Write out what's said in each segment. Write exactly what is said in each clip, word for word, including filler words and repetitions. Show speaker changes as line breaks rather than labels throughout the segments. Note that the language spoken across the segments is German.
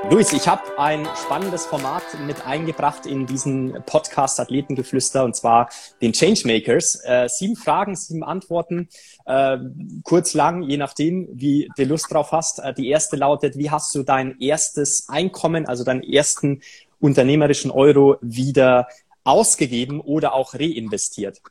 Luis, ich habe ein spannendes Format mit eingebracht in diesen Podcast Athletengeflüster, und zwar den Changemakers. Äh, sieben Fragen, sieben Antworten, äh, kurz, lang, je nachdem, wie du Lust drauf hast. Äh, die erste lautet: Wie hast du dein erstes Einkommen, also deinen ersten unternehmerischen Euro, wieder ausgegeben oder auch reinvestiert?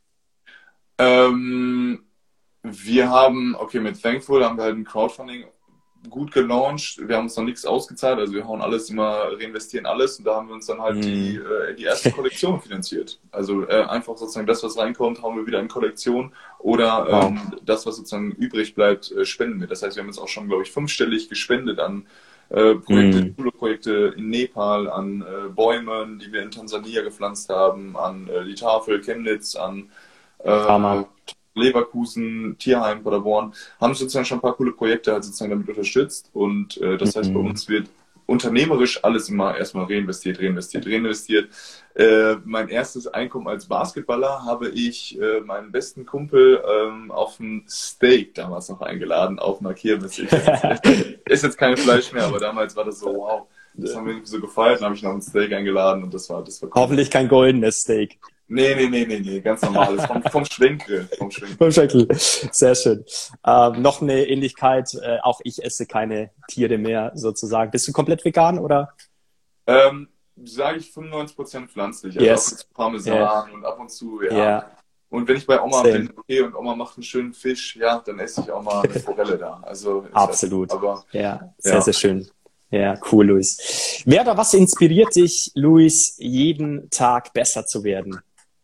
Ähm, wir haben, okay, mit Thankful haben wir halt ein Crowdfunding gut gelauncht. Wir haben uns noch nichts ausgezahlt, also wir hauen alles immer, reinvestieren alles, und da haben wir uns dann halt mm. die, äh, die erste Kollektion finanziert. Also äh, einfach sozusagen das, was reinkommt, hauen wir wieder in Kollektion, oder ähm, wow. das, was sozusagen übrig bleibt, äh, spenden wir. Das heißt, wir haben jetzt auch schon, glaube ich, fünfstellig gespendet an äh, Projekte, mm. Projekte in Nepal, an äh, Bäume, die wir in Tansania gepflanzt haben, an äh, die Tafel Chemnitz, an äh, Leverkusen, Tierheim, Paderborn, haben sozusagen schon ein paar coole Projekte halt sozusagen damit unterstützt, und äh, das heißt, bei uns wird unternehmerisch alles immer erstmal reinvestiert, reinvestiert, reinvestiert. Äh, mein erstes Einkommen als Basketballer habe ich äh, meinen besten Kumpel ähm, auf ein Steak damals noch eingeladen, auf einer Kirmes. Ist jetzt, ist jetzt kein Fleisch mehr, aber damals war das so, wow, das haben wir irgendwie so gefeiert, dann habe ich noch ein Steak eingeladen, und das war, das war cool.
Hoffentlich kein goldenes Steak.
Nee, nee, nee, nee, nee, ganz normales, vom, vom Schwenkel. Vom Schwenkel.
Vom Schwenkel, sehr schön. Ähm, noch eine Ähnlichkeit, äh, auch ich esse keine Tiere mehr sozusagen. Bist du komplett vegan, oder?
Ähm, sage ich fünfundneunzig Prozent pflanzlich, also
yes.
ab und zu Parmesan yeah. und ab und zu, ja.
Yeah.
Und wenn ich bei Oma
Same.
bin, okay, und Oma macht einen schönen Fisch, ja, dann esse ich auch mal eine Forelle da. Also
absolut,
halt, aber,
ja, sehr,
ja.
sehr schön. Ja, cool, Luis. Wer oder was inspiriert dich, Luis, jeden Tag besser zu werden?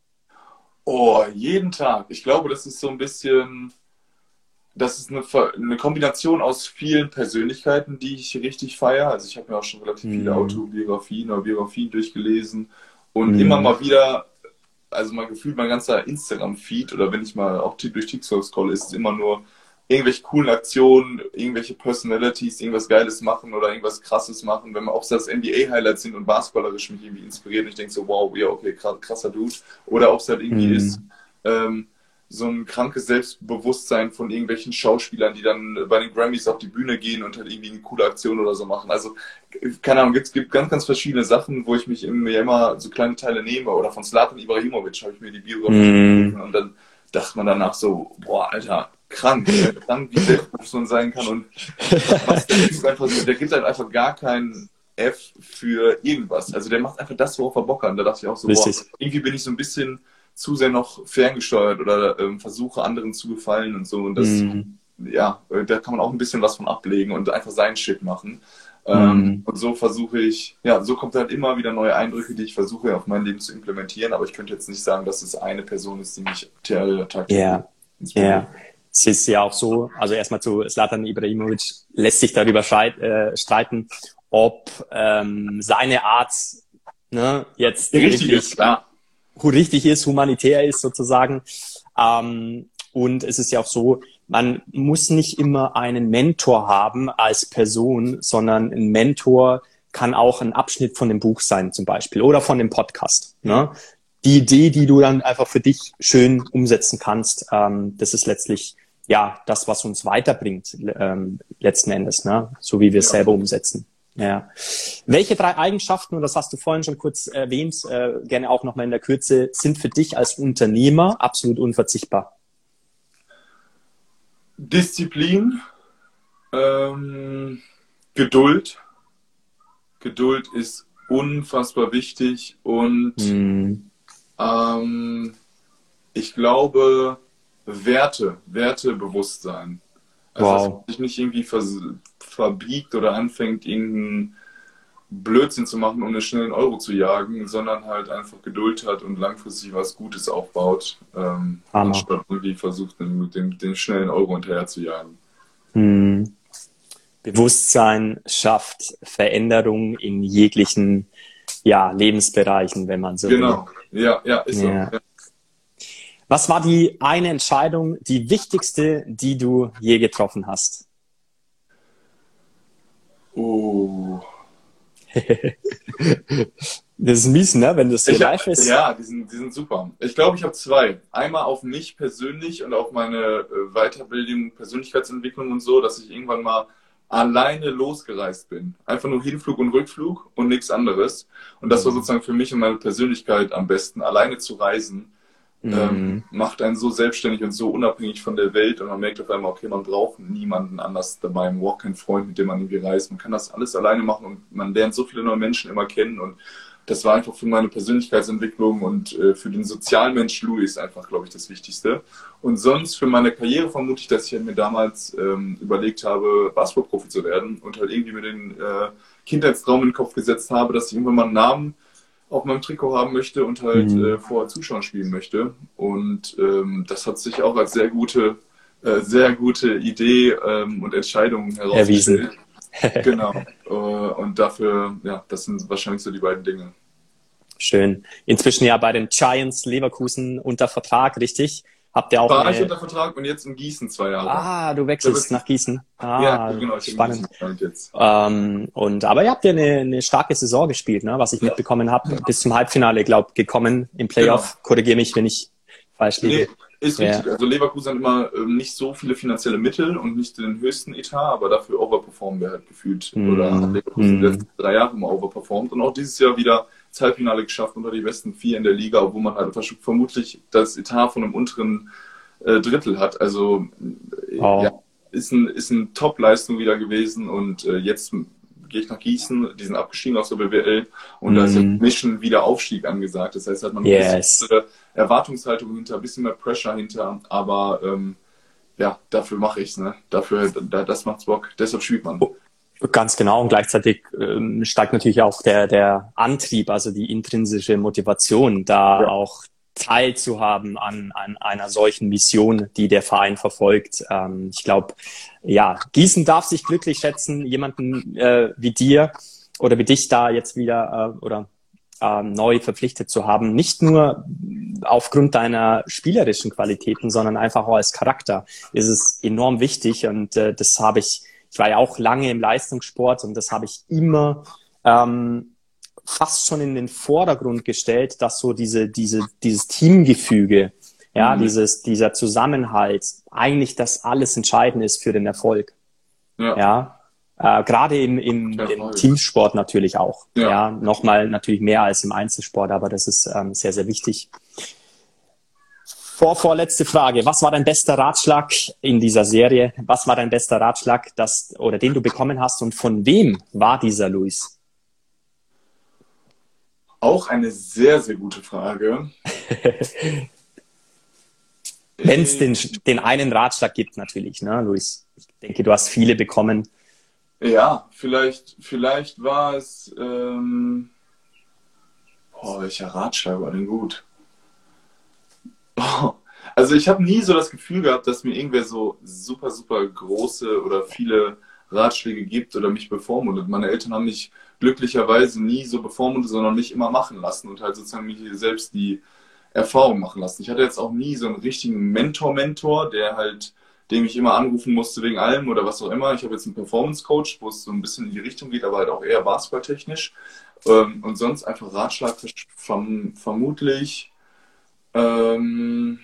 Oh, jeden Tag. Ich glaube, das ist so ein bisschen, das ist eine, eine Kombination aus vielen Persönlichkeiten, die ich richtig feiere. Also ich habe mir auch schon relativ viele mm. Autobiografien oder Biografien durchgelesen, und mm. immer mal wieder, also mal gefühlt mein ganzer Instagram-Feed, oder wenn ich mal auch durch TikTok scrolle, ist es immer nur irgendwelche coolen Aktionen, irgendwelche Personalities, irgendwas Geiles machen oder irgendwas Krasses machen. Wenn man auch das N B A-Highlights sind und basketballerisch mich irgendwie inspiriert, und ich denke so, wow, ja, okay, krasser Dude. Oder ob es halt irgendwie mm. ist, ähm, so ein krankes Selbstbewusstsein von irgendwelchen Schauspielern, die dann bei den Grammys auf die Bühne gehen und halt irgendwie eine coole Aktion oder so machen. Also, keine Ahnung, es gibt ganz, ganz verschiedene Sachen, wo ich mich mir immer so kleine Teile nehme. Oder von Zlatan Ibrahimovic habe ich mir die Biografie mm. und dann dachte man danach so, boah, Alter, krank, krank, wie selbstbewusst man sein kann, und was, der, ist einfach so, der gibt halt einfach gar keinen F für irgendwas. Also der macht einfach das, worauf er Bock hat. Und da dachte ich auch so, boah, irgendwie bin ich so ein bisschen zu sehr noch ferngesteuert oder ähm, versuche anderen zu gefallen und so, und das, mm. ja, da kann man auch ein bisschen was von ablegen und einfach seinen Shit machen. Mm. Ähm, und so versuche ich, ja, so kommt halt immer wieder neue Eindrücke, die ich versuche auf mein Leben zu implementieren, aber ich könnte jetzt nicht sagen, dass es eine Person ist, die mich tagtäglich
yeah. inspiriert. Yeah. Es ist ja auch so, also erstmal zu Zlatan Ibrahimovic, lässt sich darüber schreit, äh, streiten, ob ähm, seine Art ne, jetzt
richtig ist, klar.
richtig ist, humanitär ist sozusagen. Ähm, und es ist ja auch so, man muss nicht immer einen Mentor haben als Person, sondern ein Mentor kann auch ein Abschnitt von dem Buch sein zum Beispiel oder von dem Podcast. Ne? Die Idee, die du dann einfach für dich schön umsetzen kannst, ähm, das ist letztlich ja das, was uns weiterbringt ähm, letzten Endes, ne? So wie wir es ja. selber umsetzen. Ja. Welche drei Eigenschaften, und das hast du vorhin schon kurz erwähnt, äh, gerne auch nochmal in der Kürze, sind für dich als Unternehmer absolut unverzichtbar?
Disziplin, ähm, Geduld. Geduld ist unfassbar wichtig, und hm. ähm, ich glaube, Werte, Wertebewusstsein. Also, wow. dass man sich nicht irgendwie vers verbiegt oder anfängt, irgendeinen Blödsinn zu machen, um einen schnellen Euro zu jagen, sondern halt einfach Geduld hat und langfristig was Gutes aufbaut, ähm, anstatt irgendwie versucht, den, den, den schnellen Euro hinterher zu jagen.
Hm. Bewusstsein schafft Veränderung in jeglichen ja, Lebensbereichen, wenn man so will.
Genau, ja, ja, ist so.
Ja.
Ja.
Was war die eine Entscheidung, die wichtigste, die du je getroffen hast?
Oh.
Das ist mies, ne? Wenn das so live ist.
Ja, die sind, die sind super. Ich glaube, ich habe zwei. Einmal auf mich persönlich und auf meine äh, Weiterbildung, Persönlichkeitsentwicklung und so, dass ich irgendwann mal alleine losgereist bin. Einfach nur Hinflug und Rückflug und nichts anderes. Und das war sozusagen für mich und meine Persönlichkeit am besten, alleine zu reisen. Mhm. Ähm, macht einen so selbstständig und so unabhängig von der Welt und man merkt auf einmal, okay, man braucht niemanden anders dabei, man braucht keinen Freund, mit dem man irgendwie reist. Man kann das alles alleine machen und man lernt so viele neue Menschen immer kennen und das war einfach für meine Persönlichkeitsentwicklung und äh, für den Sozialmensch Luis einfach, glaube ich, das Wichtigste. Und sonst für meine Karriere vermute ich, dass ich mir damals ähm, überlegt habe, Basketballprofi zu werden und halt irgendwie mir den äh, Kindheitstraum in den Kopf gesetzt habe, dass ich irgendwann mal einen Namen auf meinem Trikot haben möchte und halt mhm. äh, vor Zuschauern spielen möchte. Und ähm, das hat sich auch als sehr gute, äh, sehr gute Idee ähm, und Entscheidung herausgestellt. Genau. Und dafür, ja, das sind wahrscheinlich so die beiden Dinge.
Schön. Inzwischen ja bei den Giants Leverkusen unter Vertrag, richtig? Habt ihr auch
War
eine...
ich unter Vertrag und jetzt in Gießen zwei Jahre.
Ah, du wechselst nach Gießen. Ah,
ja, genau. Ich
spannend. Jetzt. Ähm, und, aber ihr habt ja eine, eine starke Saison gespielt, ne? Was ich ja. mitbekommen habe. Bis zum Halbfinale, glaube ich, gekommen im Playoff. Genau. Korrigiere mich, wenn ich falsch liege. Nee.
Ist richtig. Ja. Also Leverkusen hat immer ähm, nicht so viele finanzielle Mittel und nicht den höchsten Etat, aber dafür overperformen wir halt gefühlt. Mm. Oder hat Leverkusen mm. die letzten drei Jahre immer overperformt und auch dieses Jahr wieder das Halbfinale geschafft unter die besten vier in der Liga, obwohl man halt vermutlich das Etat von einem unteren äh, Drittel hat. Also oh. ja, ist, ein, ist eine Top-Leistung wieder gewesen und äh, jetzt gehe ich nach Gießen, die sind abgestiegen aus der B W L und mm. da ist ja Mission wieder Aufstieg angesagt. Das heißt, hat man
yes.
ein bisschen Erwartungshaltung hinter, ein bisschen mehr Pressure hinter, aber ähm, ja, dafür mache ich's, ne? Dafür, da, das macht's Bock, deshalb spielt man.
Ganz genau und gleichzeitig ähm, steigt natürlich auch der, der Antrieb, also die intrinsische Motivation, da ja. auch teilzuhaben an, an einer solchen Mission, die der Verein verfolgt. Ähm, ich glaube, ja, Gießen darf sich glücklich schätzen, jemanden äh, wie dir oder wie dich da jetzt wieder äh, oder äh, neu verpflichtet zu haben. Nicht nur aufgrund deiner spielerischen Qualitäten, sondern einfach auch als Charakter ist es enorm wichtig und äh, das habe ich, ich war ja auch lange im Leistungssport und das habe ich immer ähm, fast schon in den Vordergrund gestellt, dass so diese, diese, dieses Teamgefüge, ja, mhm. dieses, dieser Zusammenhalt eigentlich das alles Entscheidende ist für den Erfolg. Ja. ja? Äh, gerade im, im, im Teamsport natürlich auch. Ja. ja, nochmal natürlich mehr als im Einzelsport, aber das ist ähm, sehr, sehr wichtig. Vor, vorletzte Frage. Was war dein bester Ratschlag in dieser Serie? Was war dein bester Ratschlag, das, oder den du bekommen hast und von wem war dieser, Luis?
Auch eine sehr, sehr gute Frage.
Wenn es den, den einen Ratschlag gibt, natürlich, ne, Luis? Ich denke, du hast viele bekommen.
Ja, vielleicht, vielleicht war es, ähm, boah, welcher Ratschlag war denn gut? Oh, also ich habe nie so das Gefühl gehabt, dass mir irgendwer so super, super große oder viele Ratschläge gibt oder mich bevormundet. Meine Eltern haben mich glücklicherweise nie so bevormundet, sondern mich immer machen lassen und halt sozusagen mich selbst die Erfahrung machen lassen. Ich hatte jetzt auch nie so einen richtigen Mentor-Mentor, der halt, dem ich immer anrufen musste wegen allem oder was auch immer. Ich habe jetzt einen Performance-Coach, wo es so ein bisschen in die Richtung geht, aber halt auch eher basketballtechnisch. Und sonst einfach Ratschlag verm vermutlich ähm,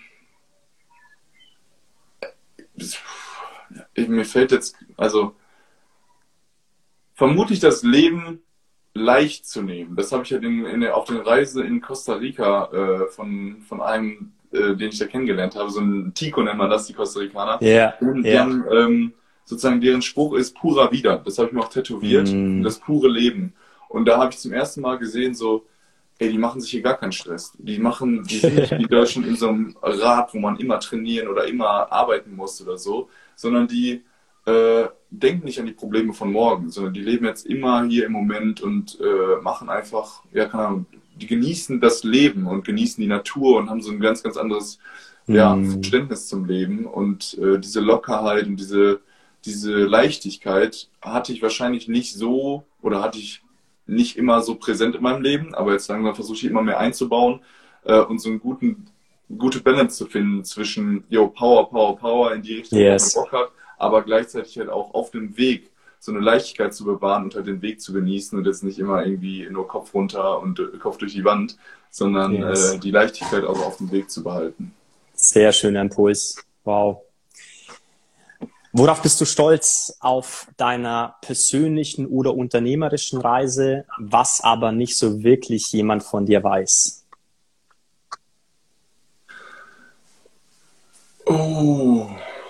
mir fällt jetzt, also vermutlich das Leben leicht zu nehmen. Das habe ich ja in, in der, auf der Reise in Costa Rica äh, von, von einem, äh, den ich da kennengelernt habe, so ein Tico nennt man das, die Costa Ricaner.
Yeah,
und
yeah.
Deren, ähm, sozusagen deren Spruch ist pura vida. Das habe ich mir auch tätowiert, mm. das pure Leben. Und da habe ich zum ersten Mal gesehen, so, ey, die machen sich hier gar keinen Stress. Die machen, die sind nicht wie Deutschen in so einem Rad, wo man immer trainieren oder immer arbeiten muss oder so, sondern die äh, denken nicht an die Probleme von morgen, sondern die leben jetzt immer hier im Moment und äh, machen einfach, ja, keine Ahnung, die genießen das Leben und genießen die Natur und haben so ein ganz, ganz anderes ja, mm. Verständnis zum Leben. Und äh, diese Lockerheit und diese, diese Leichtigkeit hatte ich wahrscheinlich nicht so, oder hatte ich nicht immer so präsent in meinem Leben, aber jetzt langsam versuche ich immer mehr einzubauen äh, und so einen guten, gute Balance zu finden zwischen yo, Power, Power, Power in die Richtung,
yes.
wo man Bock hat, aber gleichzeitig halt auch auf dem Weg so eine Leichtigkeit zu bewahren und halt den Weg zu genießen und jetzt nicht immer irgendwie nur Kopf runter und äh, Kopf durch die Wand, sondern yes. äh, die Leichtigkeit auch auf dem Weg zu behalten.
Sehr schöner Impuls. Wow. Worauf bist du stolz auf deiner persönlichen oder unternehmerischen Reise, was aber nicht so wirklich jemand von dir weiß?
Oh.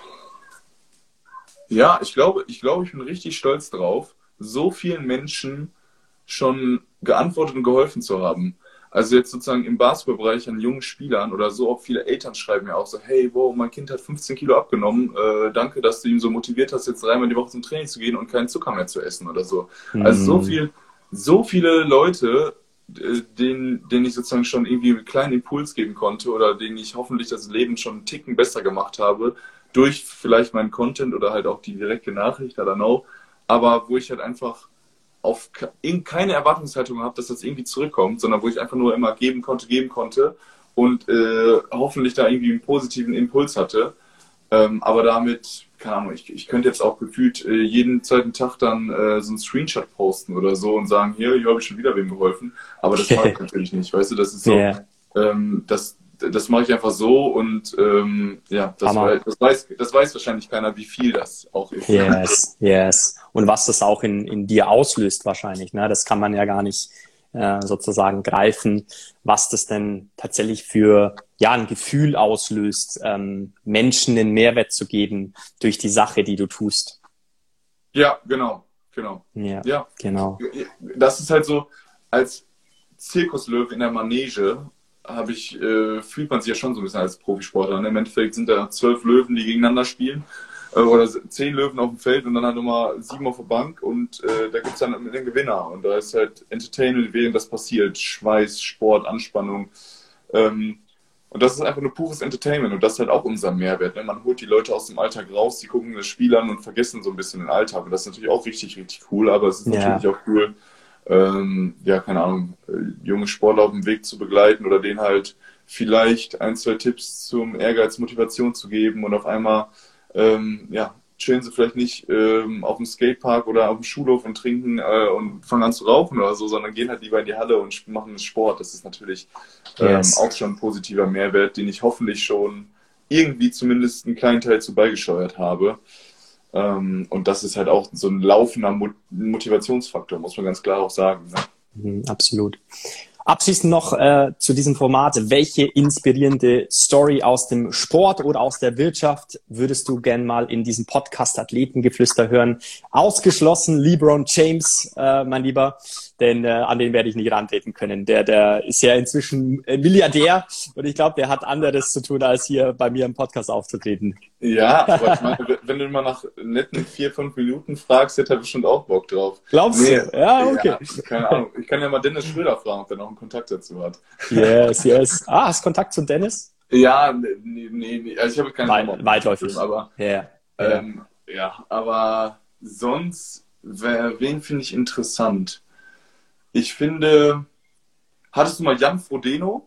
Ja, ich glaube, ich glaube, ich bin richtig stolz drauf, so vielen Menschen schon geantwortet und geholfen zu haben. Also jetzt sozusagen im Basketballbereich an jungen Spielern oder so, auch viele Eltern schreiben mir auch so, hey, wow, mein Kind hat fünfzehn Kilo abgenommen, äh, danke, dass du ihn so motiviert hast, jetzt dreimal die Woche zum Training zu gehen und keinen Zucker mehr zu essen oder so. Mhm. Also so viel, so viele Leute, äh, denen, denen ich sozusagen schon irgendwie einen kleinen Impuls geben konnte oder denen ich hoffentlich das Leben schon einen Ticken besser gemacht habe, durch vielleicht meinen Content oder halt auch die direkte Nachricht, I don't know, aber wo ich halt einfach auf keine Erwartungshaltung habe, dass das irgendwie zurückkommt, sondern wo ich einfach nur immer geben konnte, geben konnte und äh, hoffentlich da irgendwie einen positiven Impuls hatte. Ähm, aber damit, keine Ahnung, ich, ich könnte jetzt auch gefühlt äh, jeden zweiten Tag dann äh, so einen Screenshot posten oder so und sagen, hier, hier habe ich schon wieder wem geholfen. Aber das mache ich natürlich nicht, weißt du, das ist so, yeah. ähm, das, das mache ich einfach so und ähm, ja, das, weiß, das, weiß, das weiß wahrscheinlich keiner, wie viel das auch ist.
Yes, yes. Und was das auch in, in dir auslöst wahrscheinlich, ne? Das kann man ja gar nicht äh, sozusagen greifen, was das denn tatsächlich für ja ein Gefühl auslöst, ähm, Menschen den Mehrwert zu geben durch die Sache, die du tust.
Ja, genau, genau.
Ja, ja. Genau.
Das ist halt so, als Zirkuslöwe in der Manege habe ich, äh, fühlt man sich ja schon so ein bisschen als Profisportler. Im Endeffekt sind da zwölf Löwen, die gegeneinander spielen. Oder zehn Löwen auf dem Feld und dann halt nochmal sieben auf der Bank und äh, da gibt es dann den Gewinner und da ist halt Entertainment, während das passiert, Schweiß, Sport, Anspannung ähm, und das ist einfach nur pures Entertainment und das ist halt auch unser Mehrwert, ne? Man holt die Leute aus dem Alltag raus, die gucken das Spiel an und vergessen so ein bisschen den Alltag und das ist natürlich auch richtig, richtig cool, aber es ist ja. natürlich auch cool, ähm, ja, keine Ahnung, äh, junge Sportler auf dem Weg zu begleiten oder denen halt vielleicht ein, zwei Tipps zum Ehrgeiz, Motivation zu geben und auf einmal Ähm, ja, chillen sie vielleicht nicht ähm, auf dem Skatepark oder auf dem Schulhof und trinken äh, und fangen an zu rauchen oder so, sondern gehen halt lieber in die Halle und machen Sport. Das ist natürlich ähm, yes. auch schon ein positiver Mehrwert, den ich hoffentlich schon irgendwie zumindest einen kleinen Teil zu beigesteuert habe. Ähm, und das ist halt auch so ein laufender Mo- Motivationsfaktor, muss man ganz klar auch sagen. Ne?
Mhm, absolut. Abschließend noch äh, zu diesem Format. Welche inspirierende Story aus dem Sport oder aus der Wirtschaft würdest du gern mal in diesem Podcast Athletengeflüster hören? Ausgeschlossen LeBron James, äh, mein Lieber, denn äh, an den werde ich nicht rantreten können. Der, der ist ja inzwischen äh, Milliardär und ich glaube, der hat anderes zu tun, als hier bei mir im Podcast aufzutreten.
Ja, aber ich meine, wenn du mal nach netten vier, fünf Minuten fragst, hätte er bestimmt auch Bock drauf.
Glaubst nee, du? Ja, okay.
Ja, keine Ahnung. Ich kann ja mal Dennis Schröder fragen, ob er noch einen Kontakt dazu hat.
Yes, yes. Ah, hast du Kontakt zu Dennis?
Ja, nee, nee, nee. Also ich habe keine
Weit, Weitläufig.
Aber,
yeah.
ähm, ja, aber sonst, wer, wen finde ich interessant? Ich finde, hattest du mal Jan Frodeno?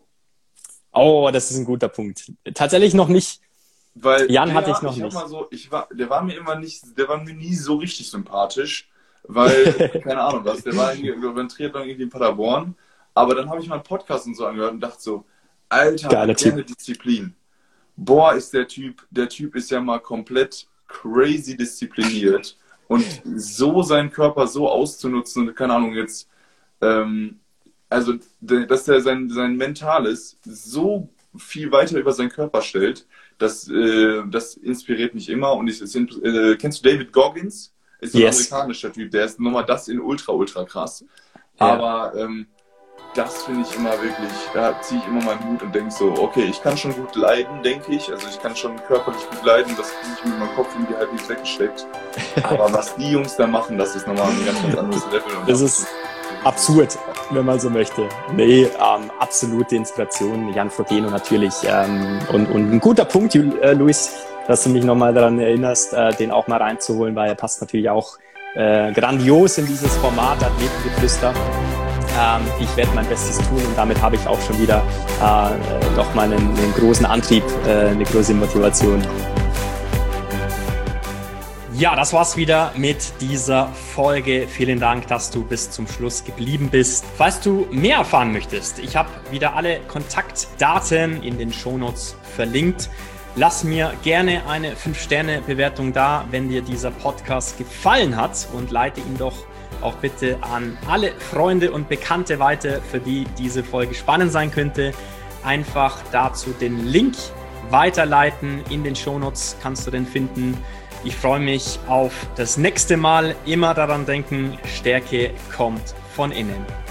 Oh, das ist ein guter Punkt. Tatsächlich noch nicht.
Weil
Jan
der,
hatte ich noch
ich
nicht.
Mal so, ich war, der war mir immer nicht, der war mir nie so richtig sympathisch, weil, keine Ahnung was, der war irgendwie, beim Triathlon irgendwie in Paderborn, aber dann habe ich mal einen Podcast und so angehört und dachte so, Alter,
Geiler
gerne Disziplin. Boah, ist der Typ, der Typ ist ja mal komplett crazy diszipliniert und so seinen Körper so auszunutzen und keine Ahnung jetzt, ähm, also, dass er sein, sein Mentales so viel weiter über seinen Körper stellt, das, äh, das inspiriert mich immer. Und ich, äh, kennst du David Goggins? Ist ein yes. amerikanischer Typ, der ist nochmal das in ultra, ultra krass. Ja. Aber ähm, das finde ich immer wirklich, da ziehe ich immer meinen Hut und denke so, okay, ich kann schon gut leiden, denke ich. Also ich kann schon körperlich gut leiden, das kriege ich mit meinem Kopf irgendwie halt nicht weggesteckt. Aber was die Jungs da machen, das ist nochmal ein ganz, ganz anderes Level. Und
das ist absurd, wenn man so möchte. Nee, ähm, absolute Inspiration, Jan Frodeno natürlich. Ähm, und, und ein guter Punkt, äh, Luis, dass du mich nochmal daran erinnerst, äh, den auch mal reinzuholen, weil er passt natürlich auch äh, grandios in dieses Format Athletengeflüster. Ähm, ich werde mein Bestes tun und damit habe ich auch schon wieder äh, noch mal einen, einen großen Antrieb, äh, eine große Motivation. Ja, das war's wieder mit dieser Folge. Vielen Dank, dass du bis zum Schluss geblieben bist. Falls du mehr erfahren möchtest, ich habe wieder alle Kontaktdaten in den Shownotes verlinkt. Lass mir gerne eine fünf Sterne Bewertung da, wenn dir dieser Podcast gefallen hat, und leite ihn doch auch bitte an alle Freunde und Bekannte weiter, für die diese Folge spannend sein könnte. Einfach dazu den Link weiterleiten. In den Shownotes kannst du den finden. Ich freue mich auf das nächste Mal. Immer daran denken, Stärke kommt von innen.